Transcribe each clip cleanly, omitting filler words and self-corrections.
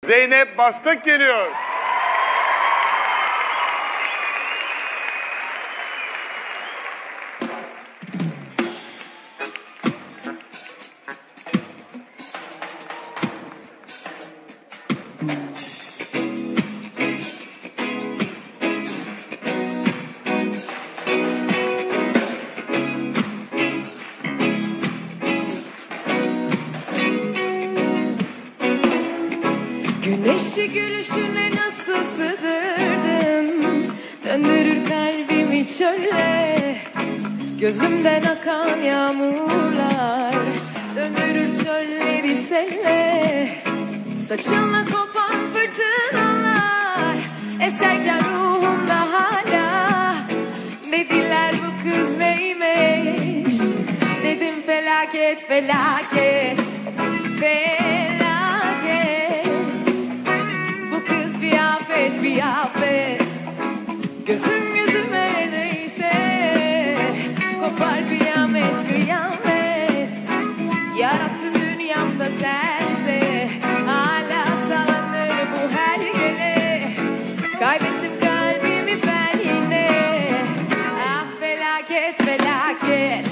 Zeynep Bastık geliyor. Güneşi gülüşüne nasıl sığdırdın, döndürür kalbimi çölle. Gözümden akan yağmurlar döndürür çölleri selle. Saçınla kopan fırtınalar eserken ruhumda hala. Dediler bu kız neymiş, dedim felaket felaket felaket. Bir afet, gözüm yüzüme değse kopar kıyamet kıyamet. Yarattın dünyamda sense, hala sallanır bu her gene. Kaybettim kalbimi ben yine. Ah felaket felaket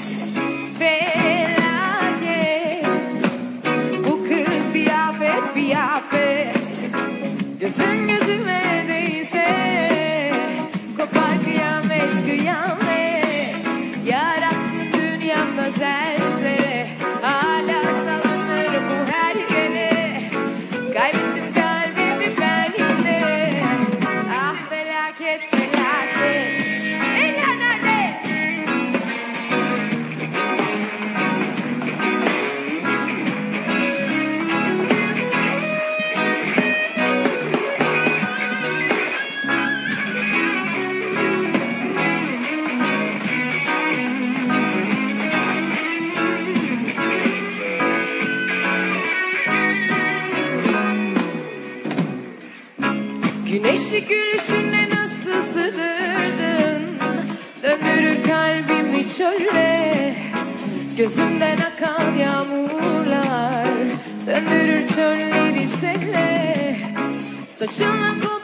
felaket. Bu kız bir afet bir afet. Gözüm yüzüme değse kopar kıyamet kıyamet. Yarattın dünyamda zelzele, hala sallanır bu her gene. Kaybettim kalbimi ben yine. Ah felaket felaket. Eller nerede? Güneşi gülüşüne nasıl sığdırdın, döndürür kalbimi çölle. Gözümden akan yağmurlar döndürür çölleri selle. Saçınla